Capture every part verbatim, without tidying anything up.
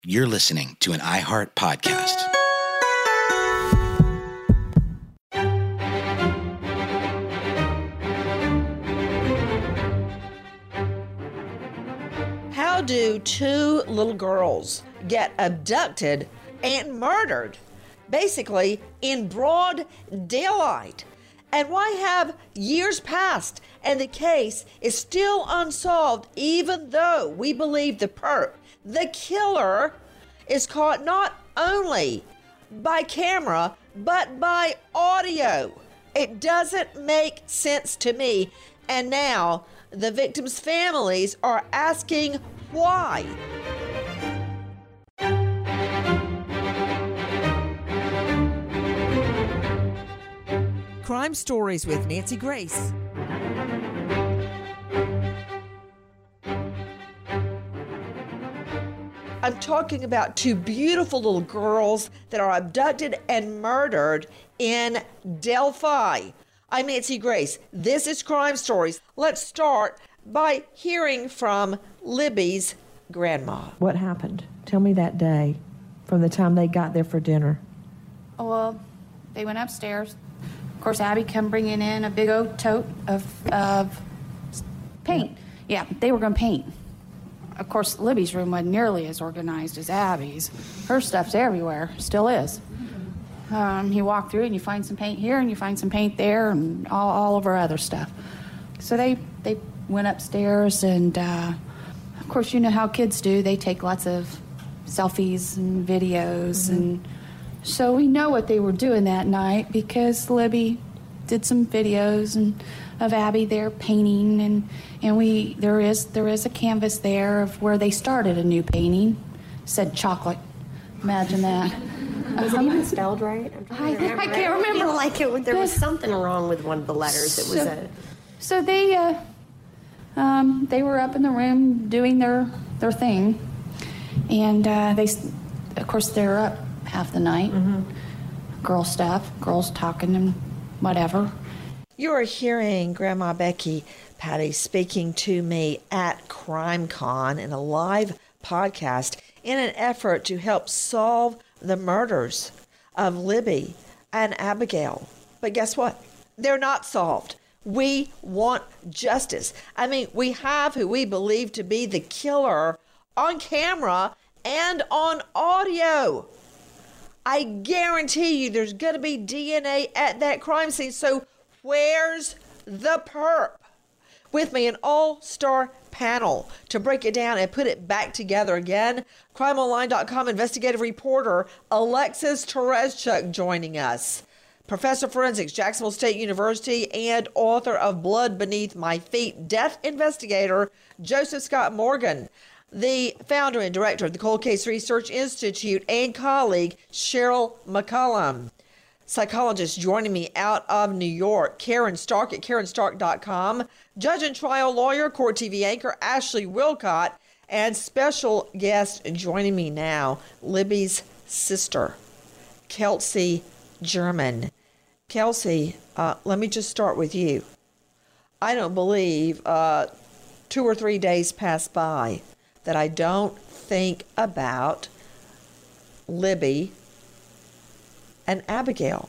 You're listening to an iHeart podcast. How do two little girls get abducted and murdered, basically in broad daylight? And why have years passed and the case is still unsolved, even though we believe the perp, the killer, is caught not only by camera, but by audio? It doesn't make sense to me. And now the victims' families are asking why. Crime Stories with Nancy Grace. I'm talking about two beautiful little girls that are abducted and murdered in Delphi. I'm Nancy Grace. This is Crime Stories. Let's start by hearing from Libby's grandma. What happened? Tell me that day from the time they got there for dinner. Oh, well, they went upstairs. Of course, Abby come bringing in a big old tote of, of paint. Yeah, they were going to paint. Of course, Libby's room wasn't nearly as organized as Abby's. Her stuff's everywhere, still is. Um, you walk through and you find some paint here and you find some paint there and all, all of her other stuff. So they, they went upstairs and, uh, of course, you know how kids do. They take lots of selfies and videos. Mm-hmm. And so we know what they were doing that night because Libby did some videos and of Abby there painting, and and we there is there is a canvas there of where they started a new painting. Said chocolate. Imagine that. Was it even spelled right? I, I can't remember. I feel like it, there was something wrong with one of the letters. It was so, a. So they uh, um, they were up in the room doing their their thing, and uh, they of course they're up half the night. Mm-hmm. Girl stuff, girls talking and whatever. You are hearing Grandma Becky Patty speaking to me at CrimeCon in a live podcast in an effort to help solve the murders of Libby and Abigail. But guess what? They're not solved. We want justice. I mean, we have who we believe to be the killer on camera and on audio. I guarantee you there's going to be D N A at that crime scene. So where's the perp? With me, an all-star panel to break it down and put it back together again. crime online dot com investigative reporter Alexis Tereszcuk joining us. Professor of Forensics, Jacksonville State University, and author of Blood Beneath My Feet, death investigator Joseph Scott Morgan. The founder and director of the Cold Case Research Institute, and colleague Cheryl McCollum. Psychologist joining me out of New York, Karen Stark at Karen Stark dot com. Judge and trial lawyer, Court T V anchor Ashley Wilcott. And special guest joining me now, Libby's sister, Kelsey German. Kelsey, uh, let me just start with you. I don't believe uh, two or three days pass by that I don't think about Libby and Abigail.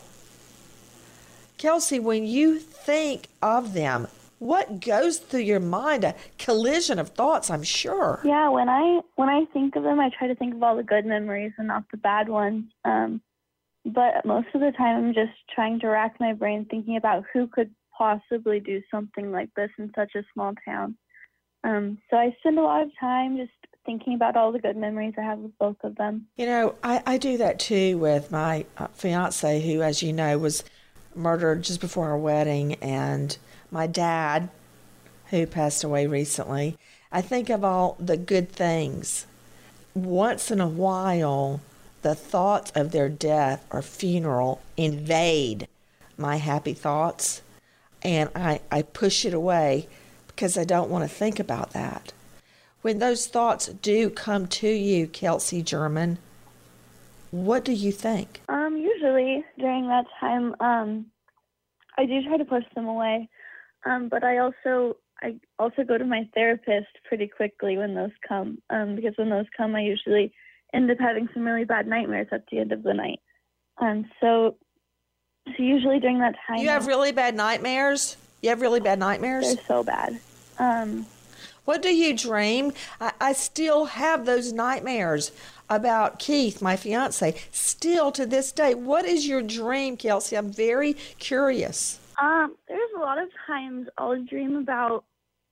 Kelsey, when you think of them, what goes through your mind? A collision of thoughts, I'm sure. Yeah, when I when I think of them, I try to think of all the good memories and not the bad ones. Um, but most of the time, I'm just trying to rack my brain thinking about who could possibly do something like this in such a small town. Um, so I spend a lot of time just thinking about all the good memories I have with both of them. You know, I, I do that too with my uh, fiance, who, as you know, was murdered just before our wedding, and my dad, who passed away recently. I think of all the good things. Once in a while, the thoughts of their death or funeral invade my happy thoughts, and I, I push it away because I don't want to think about that. When those thoughts do come to you, Kelsey German, what do you think? Um, usually during that time, um, I do try to push them away, um, but I also I also go to my therapist pretty quickly when those come, um, because when those come, I usually end up having some really bad nightmares at the end of the night. Um, so, so usually during that time, You have really bad nightmares? You have really bad nightmares? they're so bad. Um, What do you dream? I, I still have those nightmares about Keith, my fiance, still to this day. What is your dream, Kelsey? I'm very curious. um, there's a lot of times I'll dream about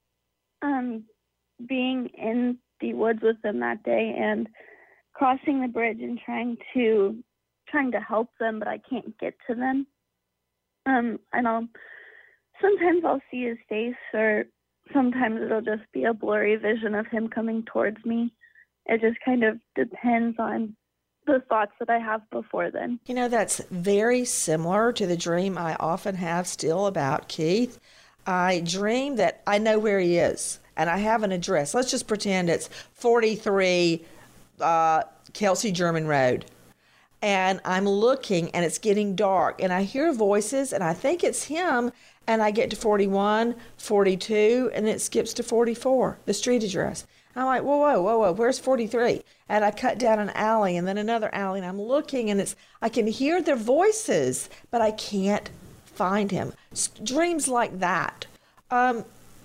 um, being in the woods with them that day and crossing the bridge and trying to trying to help them, but I can't get to them. Um, and I'll sometimes I'll see his face, or sometimes it'll just be a blurry vision of him coming towards me. It just kind of depends on the thoughts that I have before then. You know, that's very similar to the dream I often have still about Keith. I dream that I know where he is and I have an address. Let's just pretend it's forty-three uh, Kelsey German Road. And I'm looking and it's getting dark and I hear voices and I think it's him, and I get to forty-one, forty-two, and it skips to forty-four, the street address. I'm like, whoa, whoa, whoa, whoa, where's forty-three? And I cut down an alley and then another alley, and I'm looking, and it's I can hear their voices, but I can't find him. S- dreams like that. Um,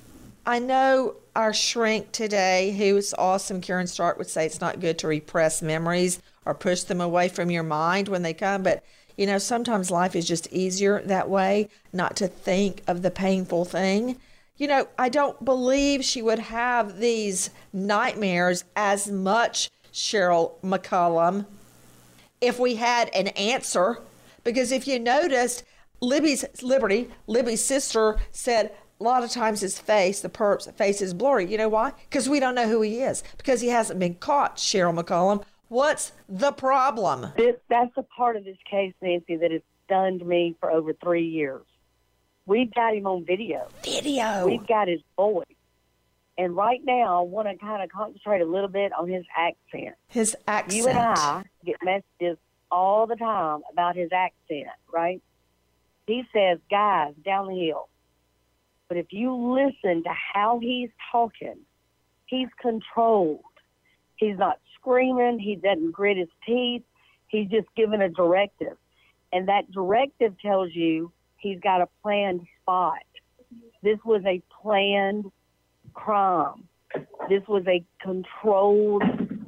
I know our shrink today, who's awesome, Karen Stark, would say it's not good to repress memories or push them away from your mind when they come, but you know, sometimes life is just easier that way, not to think of the painful thing. You know, I don't believe she would have these nightmares as much, Cheryl McCollum, if we had an answer. Because if you noticed, Libby's Liberty, Libby's sister said a lot of times his face, the perp's face is blurry. You know why? Because we don't know who he is. Because he hasn't been caught, Cheryl McCollum. What's the problem? This, that's a part of this case, Nancy, that has stunned me for over three years. We've got him on video. Video. We've got his voice. And right now, I want to kind of concentrate a little bit on his accent. His accent. You and I get messages all the time about his accent, right? He says, guys, down the hill. But if you listen to how he's talking, he's controlled. He's not screaming. He doesn't grit his teeth. He's just giving a directive. And that directive tells you he's got a planned spot. This was a planned crime. This was a controlled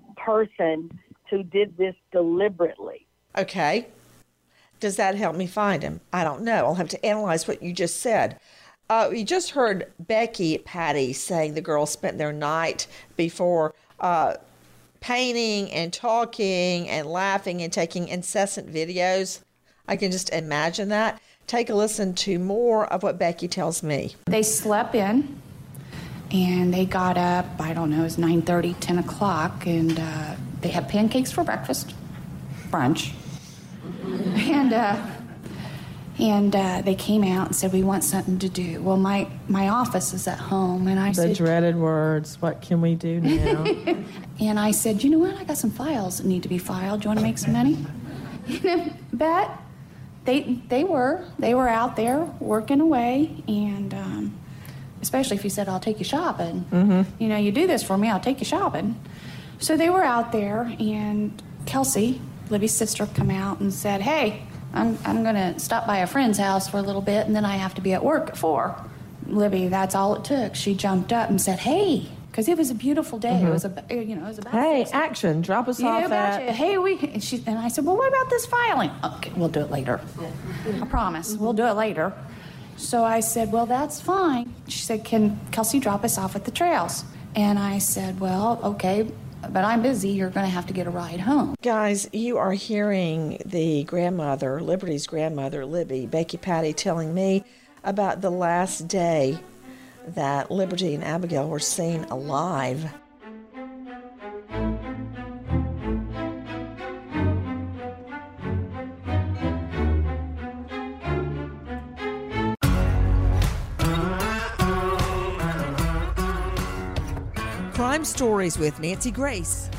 person who did this deliberately. Okay. Does that help me find him? I don't know. I'll have to analyze what you just said. Uh, you just heard Becky Patty saying the girls spent their night before uh, painting and talking and laughing and taking incessant videos. I can just imagine that. Take a listen to more of what Becky tells me. They slept in, and they got up, I don't know, it was nine thirty, ten o'clock, and uh, they had pancakes for breakfast, brunch. And uh, and uh, they came out and said, we want something to do. Well, my, my office is at home, and I The said... dreaded words, what can we do now? And I said, you know what, I got some files that need to be filed. Do you want to make some money? You know, bet they they were. They were out there working away, and um, especially if you said, I'll take you shopping. Mm-hmm. You know, you do this for me, I'll take you shopping. So they were out there, and Kelsey, Libby's sister, come out and said, hey, I'm, I'm going to stop by a friend's house for a little bit, and then I have to be at work at four. Libby, that's all it took. She jumped up and said, hey, because it was a beautiful day. Mm-hmm. It was a, you know, it was about Hey, six. action, drop us Yeah, off about at... you. Hey, we. And, she, and I said, well, what about this filing? Okay, we'll do it later. I promise, we'll do it later. So I said, well, that's fine. She said, can Kelsey drop us off at the trails? And I said, well, okay, but I'm busy. You're going to have to get a ride home. Guys, you are hearing the grandmother, Liberty's grandmother, Libby, Becky Patty, telling me about the last day that Liberty and Abigail were seen alive. Crime Stories with Nancy Grace.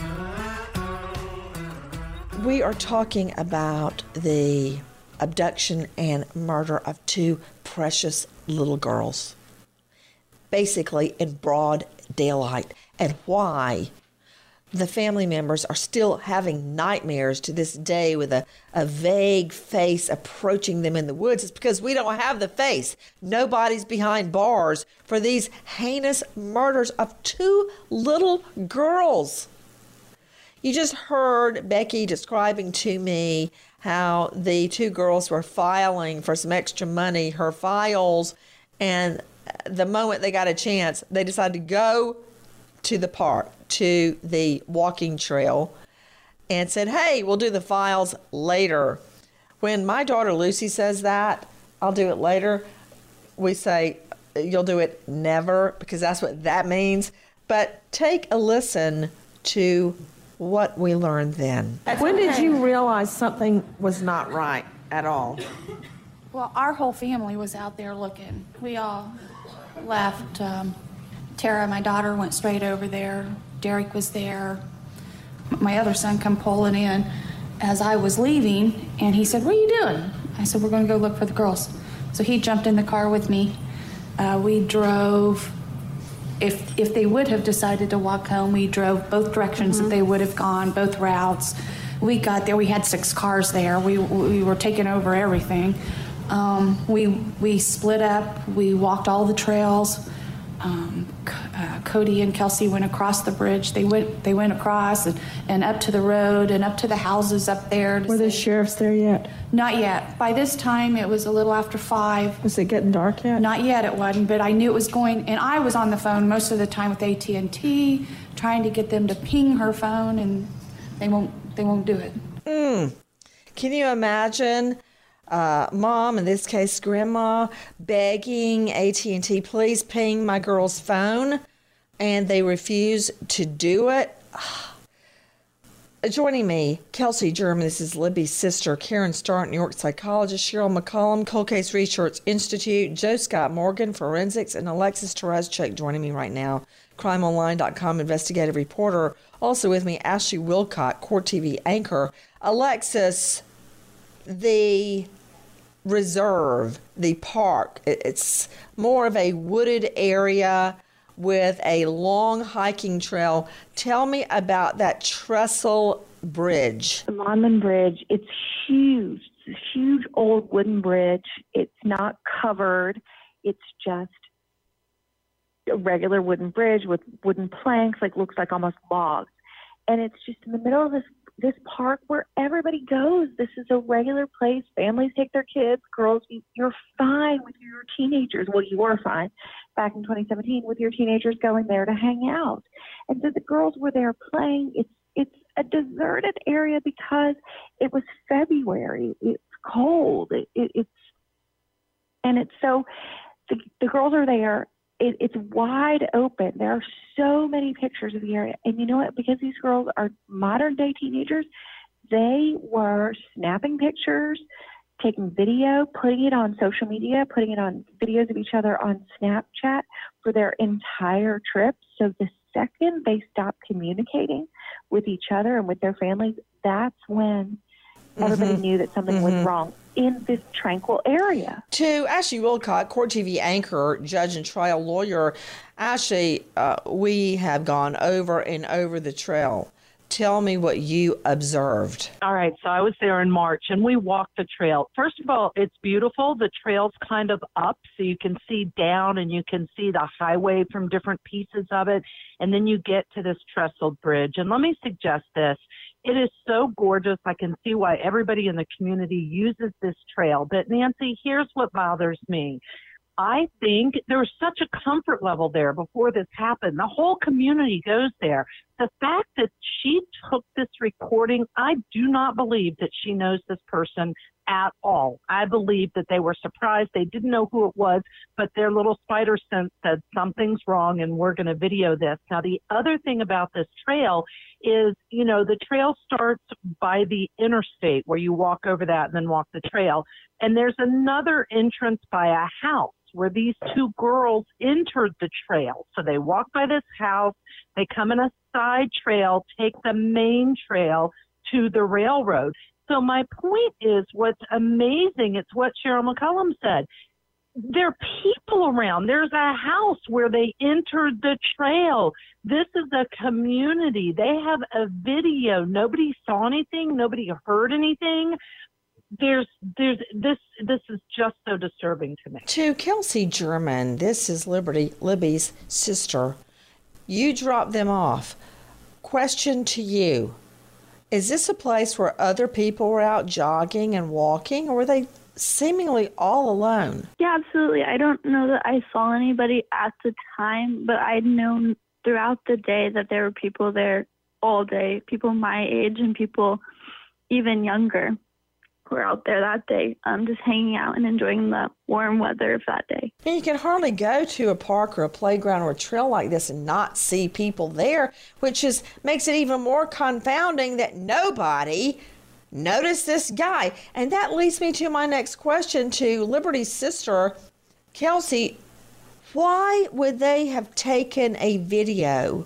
We are talking about the abduction and murder of two precious little girls, basically in broad daylight, and why the family members are still having nightmares to this day with a, a vague face approaching them in the woods. It's because we don't have the face. Nobody's behind bars for these heinous murders of two little girls. You just heard Becky describing to me how the two girls were filing for some extra money, her files, and the moment they got a chance, they decided to go to the park, to the walking trail, and said, hey, we'll do the files later. When my daughter Lucy says that, I'll do it later, we say, you'll do it never, because that's what that means. But take a listen to what we learned then. When did you realize something was not right at all? Well, our whole family was out there looking. We all left. Um, Tara, my daughter, went straight over there. Derek was there. My other son come pulling in as I was leaving, and he said, what are you doing? I said, we're going to go look for the girls. So he jumped in the car with me. Uh, we drove. If if they would have decided to walk home, we drove both directions mm-hmm. that they would have gone, both routes. We got there. We had six cars there. We we were taking over everything. Um, we we split up. We walked all the trails. Um, uh, Cody and Kelsey went across the bridge. They went they went across and, and up to the road and up to the houses up there. Were the sheriffs there yet? Not yet. By this time, it was a little after five. Was it getting dark yet? Not yet, it wasn't, but I knew it was going, and I was on the phone most of the time with A T and T, trying to get them to ping her phone, and they won't they won't do it. Mm. Can you imagine uh, mom, in this case grandma, begging A T and T, please ping my girl's phone, and they refuse to do it? Joining me, Kelsey German, this is Libby's sister, Karen Stark, New York psychologist, Cheryl McCollum, Cold Case Research Institute, Joe Scott Morgan, forensics, and Alexis Tereszcuk joining me right now, crime online dot com investigative reporter. Also with me, Ashley Wilcott, Court T V anchor. Alexis, the reserve, the park, it's more of a wooded area with a long hiking trail. Tell me about that trestle bridge. The Monmouth Bridge, it's huge. It's a huge old wooden bridge. It's not covered. It's just a regular wooden bridge with wooden planks, like looks like almost logs. And it's just in the middle of this this park where everybody goes. This is a regular place. Families take their kids. Girls, you're fine with your teenagers. Well, you were fine back in twenty seventeen with your teenagers going there to hang out. And so the girls were there playing. It's it's a deserted area because it was February. It's cold. It, it, it's and it's so the, the girls are there. It, it's wide open. There are so many pictures of the area. And you know what? Because these girls are modern day teenagers, they were snapping pictures, taking video, putting it on social media, putting it on videos of each other on Snapchat for their entire trip. So the second they stopped communicating with each other and with their families, that's when everybody mm-hmm. knew that something mm-hmm. was wrong in this tranquil area. To Ashley Wilcott, Court T V anchor, judge, and trial lawyer. Ashley, uh, we have gone over and over the trail. Tell me what you observed. All right, so I was there in March, and we walked the trail. First of all, it's beautiful. The trail's kind of up, so you can see down, and you can see the highway from different pieces of it, and then you get to this trestled bridge. And let me suggest this. It is so gorgeous. I can see why everybody in the community uses this trail. But, Nancy, here's what bothers me. I think there was such a comfort level there before this happened. The whole community goes there. The fact that she took this recording, I do not believe that she knows this person at all. I believe that they were surprised. They didn't know who it was, but their little spider sense said something's wrong and we're going to video this. Now, the other thing about this trail is, you know, the trail starts by the interstate where you walk over that and then walk the trail. And there's another entrance by a house where these two girls entered the trail. So they walk by this house, they come in a side trail, take the main trail to the railroad. So my point is what's amazing, it's what Cheryl McCollum said. there are people around. There's a house where they entered the trail. This is a community. They have a video. Nobody saw anything. Nobody heard anything. There's, there's, this, this is just so disturbing to me. To Kelsey German, this is Liberty, Libby's sister. You dropped them off. Question to you. Is this a place where other people were out jogging and walking, or were they seemingly all alone? Yeah, absolutely. I don't know that I saw anybody at the time, but I'd known throughout the day that there were people there all day, people my age and people even younger who were out there that day, um, just hanging out and enjoying the warm weather of that day. And you can hardly go to a park or a playground or a trail like this and not see people there, which is makes it even more confounding that nobody noticed this guy. And that leads me to my next question to Liberty's sister, Kelsey. Why would they have taken a video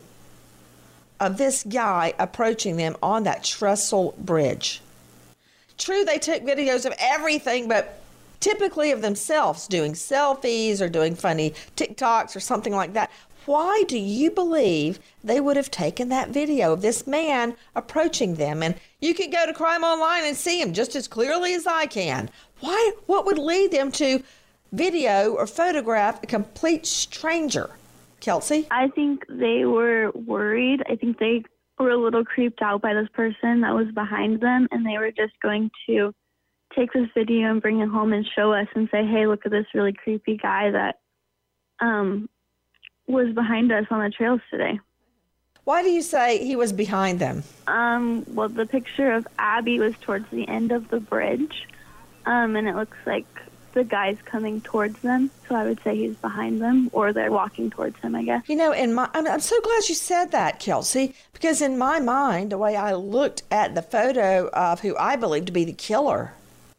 of this guy approaching them on that trestle bridge? True, they took videos of everything, but typically of themselves doing selfies or doing funny TikToks or something like that. Why do you believe they would have taken that video of this man approaching them? And you can go to Crime Online and see him just as clearly as I can. Why? What would lead them to video or photograph a complete stranger? Kelsey? I think they were worried. I think they were a little creeped out by this person that was behind them, and they were just going to take this video and bring it home and show us and say, hey, look at this really creepy guy that um, was behind us on the trails today. Why do you say he was behind them? Um, well, the picture of Abby was towards the end of the bridge, um, and it looks like the guy's coming towards them, so I would say he's behind them, or they're walking towards him, I guess. You know, in my, I'm, I'm so glad you said that, Kelsey, because in my mind, the way I looked at the photo of who I believe to be the killer,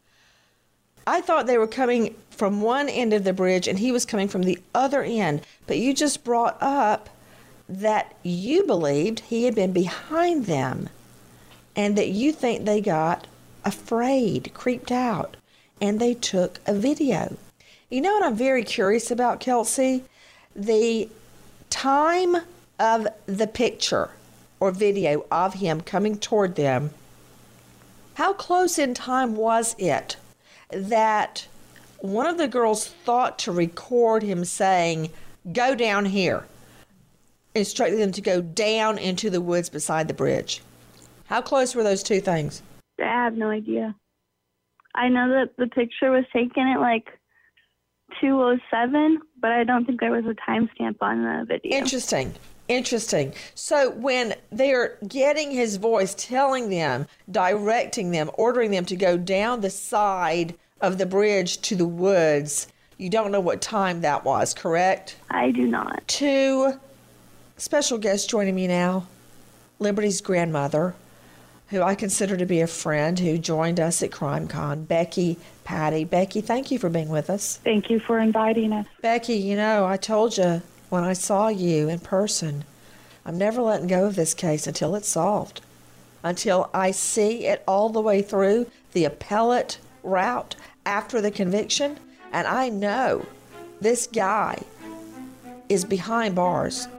I thought they were coming from one end of the bridge and he was coming from the other end. But you just brought up that you believed he had been behind them and that you think they got afraid, creeped out, and they took a video. You know what I'm very curious about, Kelsey? The time of the picture or video of him coming toward them, how close in time was it that one of the girls thought to record him saying, go down here, instructing them to go down into the woods beside the bridge? How close were those two things? I have no idea. I know that the picture was taken at like two oh seven, but I don't think there was a timestamp on the video. Interesting. Interesting. So when they're getting his voice telling them, directing them, ordering them to go down the side of the bridge to the woods, you don't know what time that was, correct? I do not. Two special guests joining me now. Liberty's grandmother, who I consider to be a friend, who joined us at CrimeCon, Becky Patty. Becky, thank you for being with us. Thank you for inviting us. Becky, you know, I told you when I saw you in person, I'm never letting go of this case until it's solved, until I see it all the way through the appellate route after the conviction, and I know this guy is behind bars.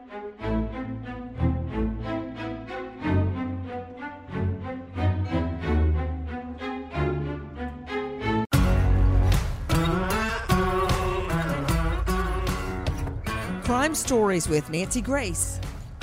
Crime Stories with Nancy Grace.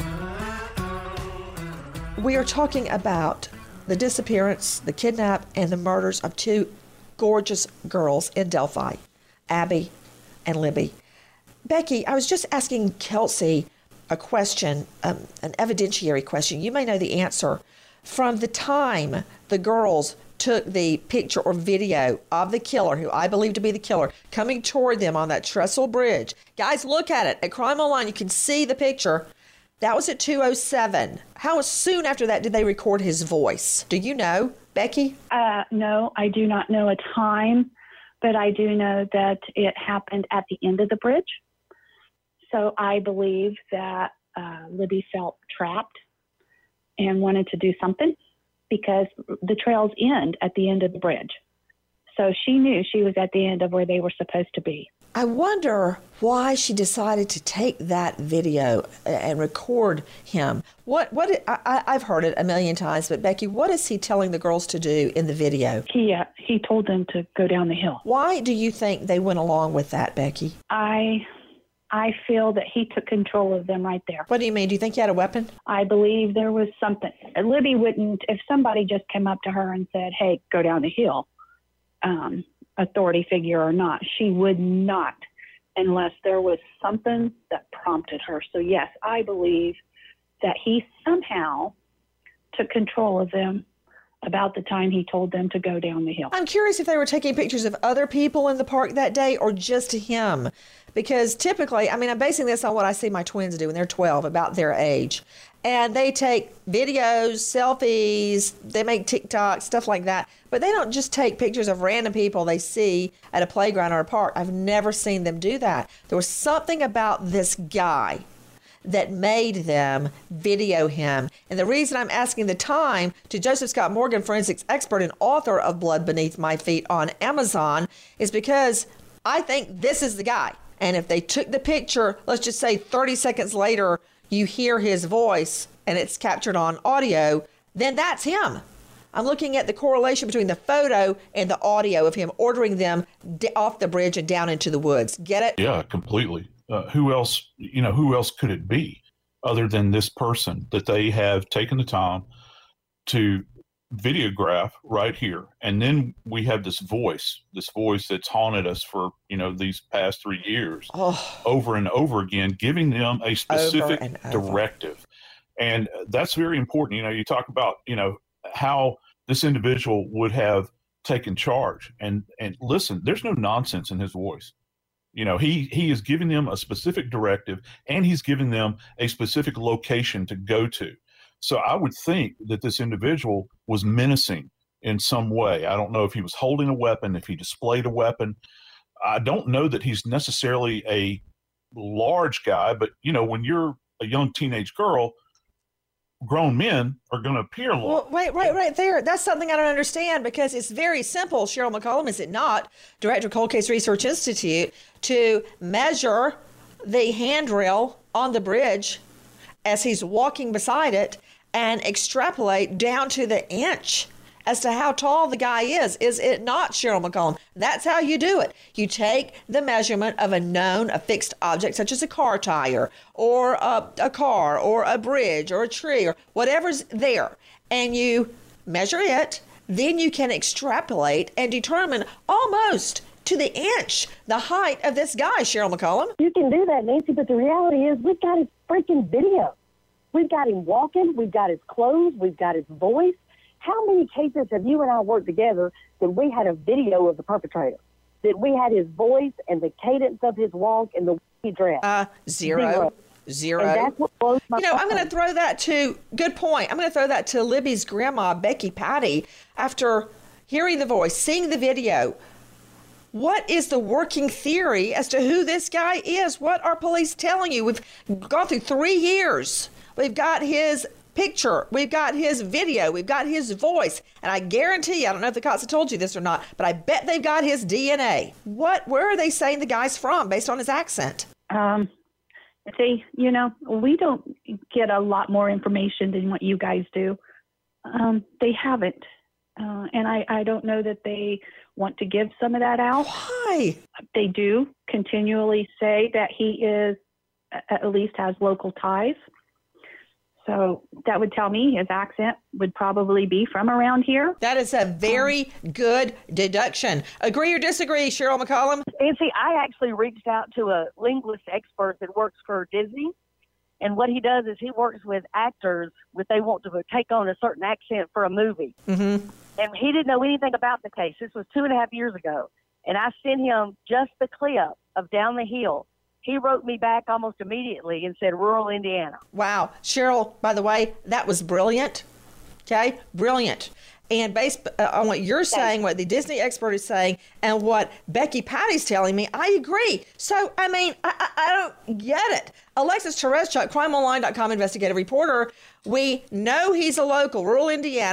We are talking about the disappearance, the kidnap, and the murders of two gorgeous girls in Delphi, Abby and Libby. Becky, I was just asking Kelsey a question, um, an evidentiary question. You may know the answer. From the time the girls took the picture or video of the killer, who I believe to be the killer, coming toward them on that trestle bridge. Guys, look at it. At Crime Online, you can see the picture. That was at two oh seven. How soon after that did they record his voice? Do you know, Becky? Uh, no, I do not know a time, but I do know that it happened at the end of the bridge. So I believe that uh, Libby felt trapped and wanted to do something, because the trails end at the end of the bridge. So she knew she was at the end of where they were supposed to be. I wonder why she decided to take that video and record him. What? What? I, I've heard it a million times, but Becky, what is he telling the girls to do in the video? He uh, he told them to go down the hill. Why do you think they went along with that, Becky? I I feel that he took control of them right there. What do you mean? Do you think he had a weapon? I believe there was something. Libby wouldn't, if somebody just came up to her and said, "Hey, go down the hill," um, authority figure or not, she would not, unless there was something that prompted her. So yes, I believe that he somehow took control of them about the time he told them to go down the hill. I'm curious if they were taking pictures of other people in the park that day or just him. Because typically, I mean, I'm basing this on what I see my twins do when they're twelve, about their age. And they take videos, selfies, they make TikTok, stuff like that. But they don't just take pictures of random people they see at a playground or a park. I've never seen them do that. There was something about this guy that made them video him. And the reason I'm asking the time to Joseph Scott Morgan, forensics expert and author of Blood Beneath My Feet on Amazon, is because I think this is the guy. And if they took the picture, let's just say thirty seconds later, you hear his voice and it's captured on audio, then that's him. I'm looking at the correlation between the photo and the audio of him ordering them d- off the bridge and down into the woods. Get it? Yeah, completely. Uh, who else, you know, who else could it be other than this person that they have taken the time to videograph right here? And then we have this voice, this voice that's haunted us for, you know, these past three years oh. over and over again, giving them a specific and over. directive. And that's very important. You know, you talk about, you know, how this individual would have taken charge. And, and listen, there's no nonsense in his voice. You know, he, he is giving them a specific directive, and he's giving them a specific location to go to. So I would think that this individual was menacing in some way. I don't know if he was holding a weapon, if he displayed a weapon. I don't know that he's necessarily a large guy, but, you know, when you're a young teenage girl, grown men are going to appear large. Well, wait, right, right there. That's something I don't understand, because it's very simple, Cheryl McCollum, is it not, Director of Cold Case Research Institute, to measure the handrail on the bridge as he's walking beside it and extrapolate down to the inch as to how tall the guy is. Is it not, Cheryl McCollum? That's how you do it. You take the measurement of a known, a fixed object, such as a car tire or a, a car or a bridge or a tree or whatever's there, and you measure it. Then you can extrapolate and determine almost to the inch the height of this guy, Cheryl McCollum. You can do that, Nancy, but the reality is we've got his freaking video. We've got him walking. We've got his clothes. We've got his voice. How many cases have you and I worked together that we had a video of the perpetrator, that we had his voice and the cadence of his walk and the way he dressed? Uh, zero. Zero. Zero. And that's what blows my You know, I'm mind. going to throw that to, good point, I'm going to throw that to Libby's grandma, Becky Patty, after hearing the voice, seeing the video. What is the working theory as to who this guy is? What are police telling you? We've gone through three years. We've got his picture. We've got his video. We've got his voice. And I guarantee you, I don't know if the cops have told you this or not, but I bet they've got his D N A. What, where are they saying the guy's from based on his accent? Um, see, you know, we don't get a lot more information than what you guys do. Um, they haven't. Uh, and I, I don't know that they want to give some of that out. Why? They do continually say that he is, at least has local ties. So that would tell me his accent would probably be from around here. That is a very good deduction. Agree or disagree, Cheryl McCollum? Nancy, I actually reached out to a linguist expert that works for Disney. And what he does is he works with actors when they want to take on a certain accent for a movie. Mm-hmm. And he didn't know anything about the case. This was two and a half years ago. And I sent him just the clip of Down the Hill. He wrote me back almost immediately and said, rural Indiana. Wow. Cheryl, by the way, that was brilliant. Okay? Brilliant. And based on what you're saying, what the Disney expert is saying, and what Becky Patty's telling me, I agree. So, I mean, I, I, I don't get it. Alexis Tereszcuk, crime online dot com investigative reporter, we know he's a local, rural Indiana.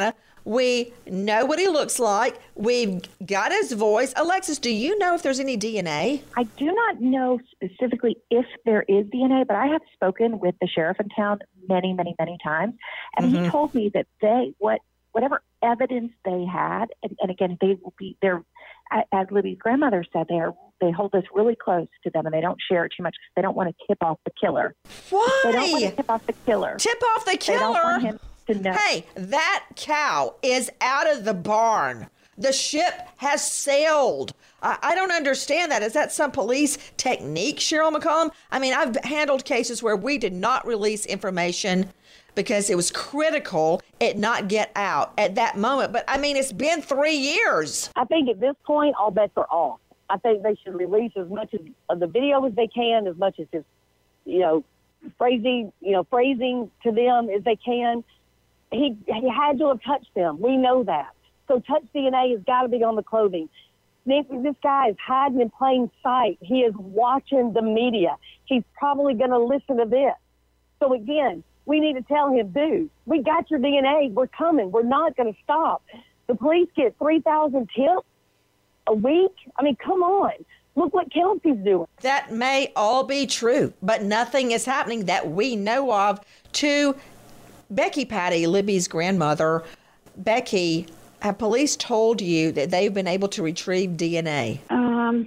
We know what he looks like. We've got his voice. Alexis, do you know if there's any D N A? I do not know specifically if there is D N A, but I have spoken with the sheriff in town many, many, many times, and Mm-hmm. he told me that they what whatever evidence they had, and, and again, they will be they're as Libby's grandmother said, they are they hold this really close to them, and they don't share it too much because they don't want to tip off the killer. Why? They don't want to tip off the killer. Tip off the killer? They don't want him to know. Hey, that cow is out of the barn. The ship has sailed. I, I don't understand that. Is that some police technique, Cheryl McCollum? I mean, I've handled cases where we did not release information because it was critical it not get out at that moment. But, I mean, it's been three years. I think at this point, all bets are off. I think they should release as much as, of the video as they can, as much as his, you know, phrasing, you know, phrasing to them as they can. He he had to have touched them. We know that. So touch D N A has got to be on the clothing. Nancy, this guy is hiding in plain sight. He is watching the media. He's probably going to listen to this. So again, we need to tell him, dude, we got your D N A. We're coming. We're not going to stop. The police get three thousand tips a week. I mean, come on. Look what Kelsey's doing. That may all be true, but nothing is happening that we know of to Becky Patty, Libby's grandmother. Becky, have police told you that they've been able to retrieve D N A? Um,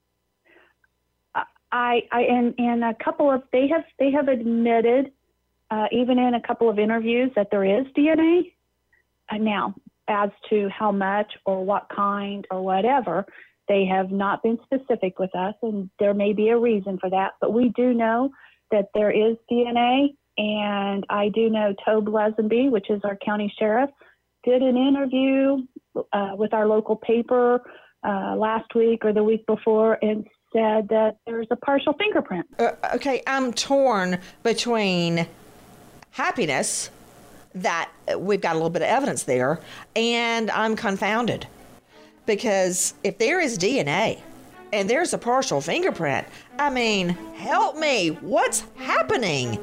I, I, and, and a couple of, they have, they have admitted, uh, even in a couple of interviews, that there is D N A. Uh, now, as to how much or what kind or whatever, they have not been specific with us, and there may be a reason for that. But we do know that there is D N A, and I do know Tobe Lesenby, which is our county sheriff, did an interview uh, with our local paper uh, last week or the week before and said that there's a partial fingerprint. Uh, okay, I'm torn between happiness that we've got a little bit of evidence there, and I'm confounded. Because if there is D N A and there's a partial fingerprint, I mean, help me, what's happening?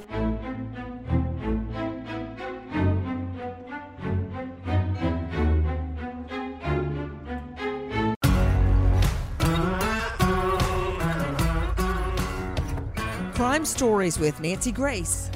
Crime Stories with Nancy Grace.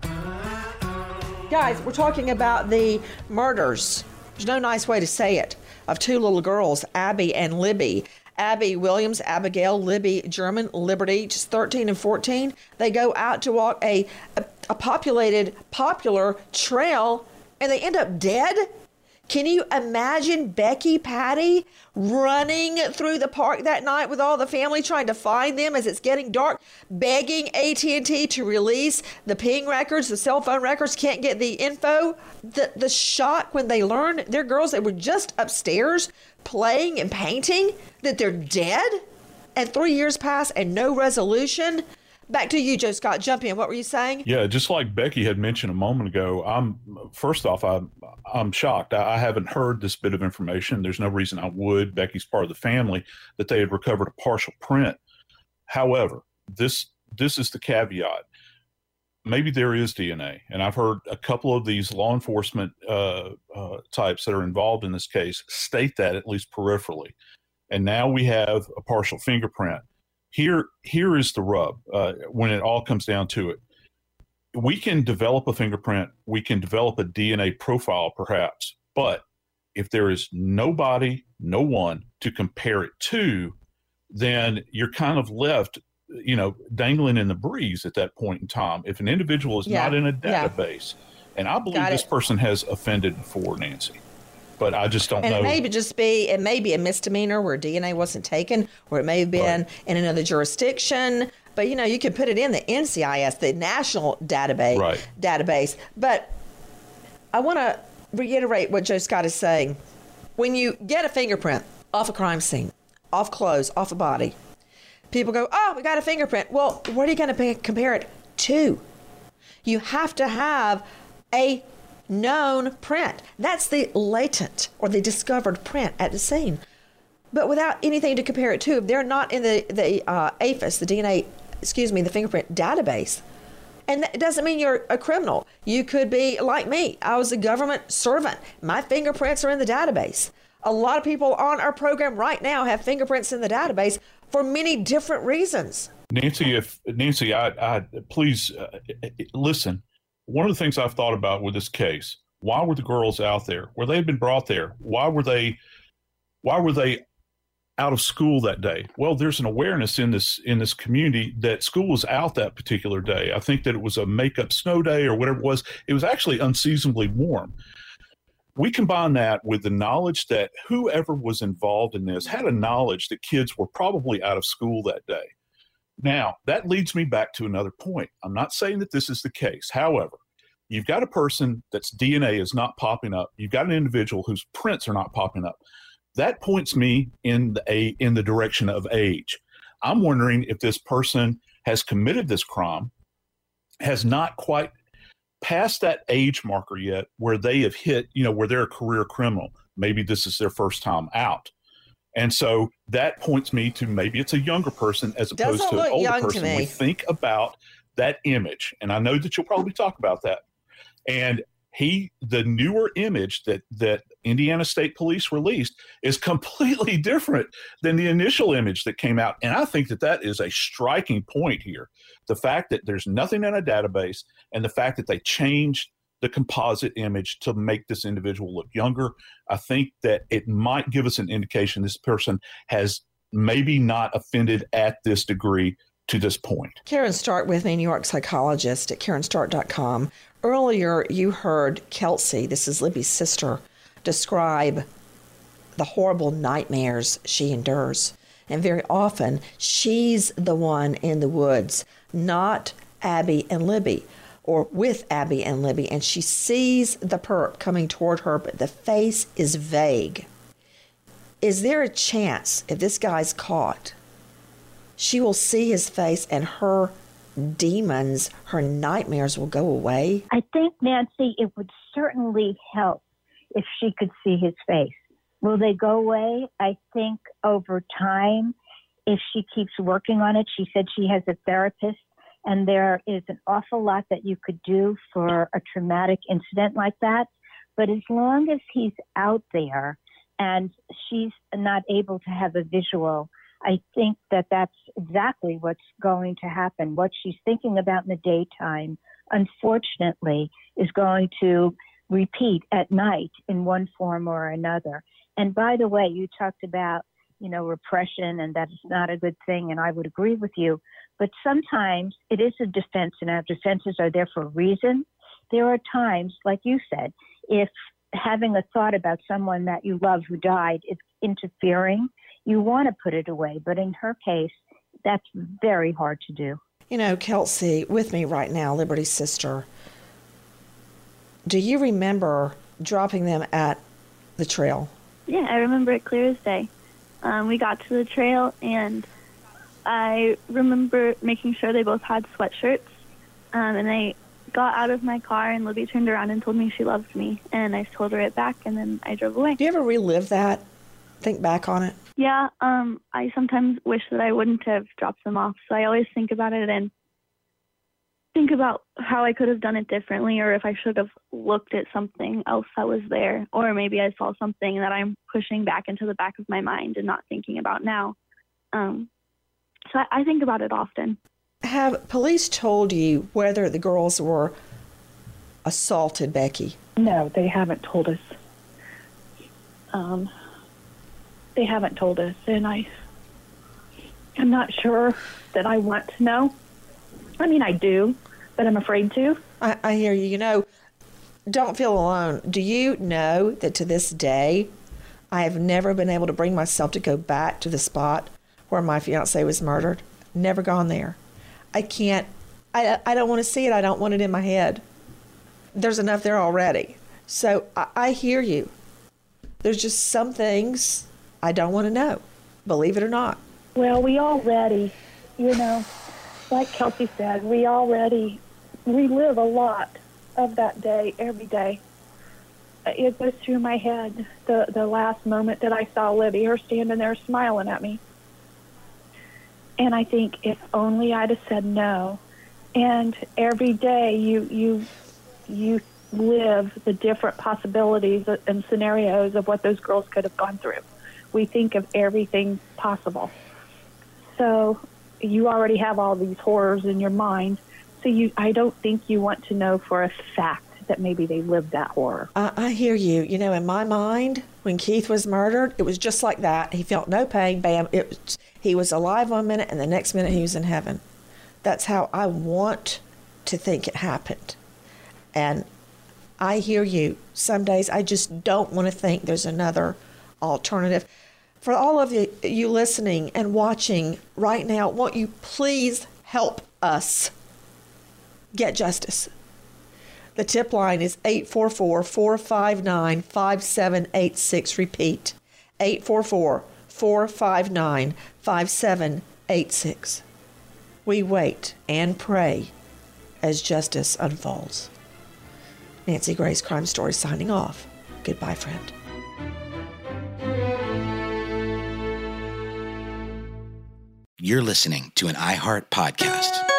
Guys, we're talking about the murders. There's no nice way to say it. Of two little girls, Abby and Libby. Abby Williams, Abigail, Libby German, Liberty, just thirteen and fourteen. They go out to walk a, a, a populated, popular trail, and they end up dead? Can you imagine Becky Patty running through the park that night with all the family trying to find them as it's getting dark, begging A T and T to release the ping records, the cell phone records, can't get the info? The, the shock when they learn they're girls that were just upstairs playing and painting, that they're dead? And three years pass and no resolution? Back to you, Joe Scott. Jump in. What were you saying? Yeah, just like Becky had mentioned a moment ago, I'm first off, I'm I'm shocked. I, I haven't heard this bit of information. There's no reason I would. Becky's part of the family, that they had recovered a partial print. However, this this is the caveat. Maybe there is D N A, and I've heard a couple of these law enforcement uh, uh, types that are involved in this case state that, at least peripherally. And now we have a partial fingerprint. Here, here is the rub uh, when it all comes down to it. We can develop a fingerprint. We can develop a D N A profile, perhaps. But if there is nobody, no one to compare it to, then you're kind of left, you know, dangling in the breeze at that point in time. If an individual is Yeah. not in a Yeah. database, and I believe Got this it. person has offended before, Nancy, but I just don't And know. it may be just be, it may be a misdemeanor where D N A wasn't taken, or it may have been Right. in another jurisdiction. But, you know, you can put it in the N C I S, the National Database. Right. database. But I want to reiterate what Joe Scott is saying. When you get a fingerprint off a crime scene, off clothes, off a body, people go, oh, we got a fingerprint. Well, what are you going to compare it to? You have to have a known print. That's the latent or the discovered print at the scene. But without anything to compare it to, if they're not in the, the uh, A F I S, the D N A, excuse me, the fingerprint database, And that doesn't mean you're a criminal. You could be like me. I was a government servant. My fingerprints are in the database. A lot of people on our program right now have fingerprints in the database for many different reasons. Nancy, if Nancy, I, I please uh, listen. One of the things I've thought about with this case, why were the girls out there? Were they had been brought there? Why were they? Why were they out of school that day? Well, there's an awareness in this in this community that school was out that particular day. I think that it was a makeup snow day or whatever it was. It was actually unseasonably warm. We combine that with the knowledge that whoever was involved in this had a knowledge that kids were probably out of school that day. Now, that leads me back to another point. I'm not saying that this is the case. However, you've got a person that's D N A is not popping up. You've got an individual whose prints are not popping up. That points me in the a in the direction of age. I'm wondering if this person has committed this crime, has not quite passed that age marker yet where they have hit, you know, where they're a career criminal. Maybe this is their first time out. And so that points me to maybe it's a younger person as opposed Doesn't to an look older young to person. me. We think about that image, and I know that you'll probably talk about that. And he, the newer image that that Indiana State Police released is completely different than the initial image that came out. And I think that that is a striking point here. The fact that there's nothing in a database and the fact that they changed the composite image to make this individual look younger, I think that it might give us an indication this person has maybe not offended at this degree to this point. Karen Stark with me, New York psychologist at karen stark dot com. Earlier, you heard Kelsey, this is Libby's sister, describe the horrible nightmares she endures. And very often, she's the one in the woods, not Abby and Libby, or with Abby and Libby, and she sees the perp coming toward her, but the face is vague. Is there a chance, if this guy's caught, she will see his face and her demons, her nightmares will go away? I think, Nancy, it would certainly help if she could see his face. Will they go away? I think over time, if she keeps working on it, she said she has a therapist, and there is an awful lot that you could do for a traumatic incident like that. But as long as he's out there and she's not able to have a visual, I think that that's exactly what's going to happen. What she's thinking about in the daytime, unfortunately, is going to repeat at night in one form or another. And by the way, you talked about, you know, repression and that it's not a good thing, and I would agree with you. But sometimes it is a defense, and our defenses are there for a reason. There are times, like you said, if having a thought about someone that you love who died is interfering, you want to put it away. But in her case, that's very hard to do. You know, Kelsey, with me right now, Liberty's sister, do you remember dropping them at the trail? Yeah, I remember it clear as day. Um, we got to the trail, and I remember making sure they both had sweatshirts, um, and I got out of my car, and Libby turned around and told me she loved me, and I told her it back, and then I drove away. Do you ever relive that? Think back on it? Yeah, um, I sometimes wish that I wouldn't have dropped them off, so I always think about it and think about how I could have done it differently, or if I should have looked at something else that was there, or maybe I saw something that I'm pushing back into the back of my mind and not thinking about now. Um, so I, I think about it often. Have police told you whether the girls were assaulted, Becky? No, they haven't told us. Um, they haven't told us, and I, I'm not sure that I want to know. I mean, I do, but I'm afraid to. I, I hear you. You know, don't feel alone. Do you know that to this day, I have never been able to bring myself to go back to the spot where my fiance was murdered? Never gone there. I can't. I, I don't want to see it. I don't want it in my head. There's enough there already. So I, I hear you. There's just some things I don't want to know, believe it or not. Well, we already, you know, like Kelsey said, we already relive a lot of that day every day. It goes through my head, the, the last moment that I saw Libby, her standing there smiling at me. And I think if only I'd have said no and every day you you you live the different possibilities and scenarios of what those girls could have gone through. We think of everything possible. So you already have all these horrors in your mind. So you, I don't think you want to know for a fact that maybe they lived that horror. I, I hear you. You know, in my mind, when Keith was murdered, it was just like that. He felt no pain. Bam. It was, he was alive one minute, and the next minute he was in heaven. That's how I want to think it happened. And I hear you. Some days I just don't want to think there's another alternative. For all of you, you listening and watching right now, won't you please help us get justice? The tip line is eight four four, four five nine, five seven eight six. Repeat, eight four four, four five nine, five seven eight six. We wait and pray as justice unfolds. Nancy Grace, Crime Stories, signing off. Goodbye, friend. You're listening to an iHeart podcast.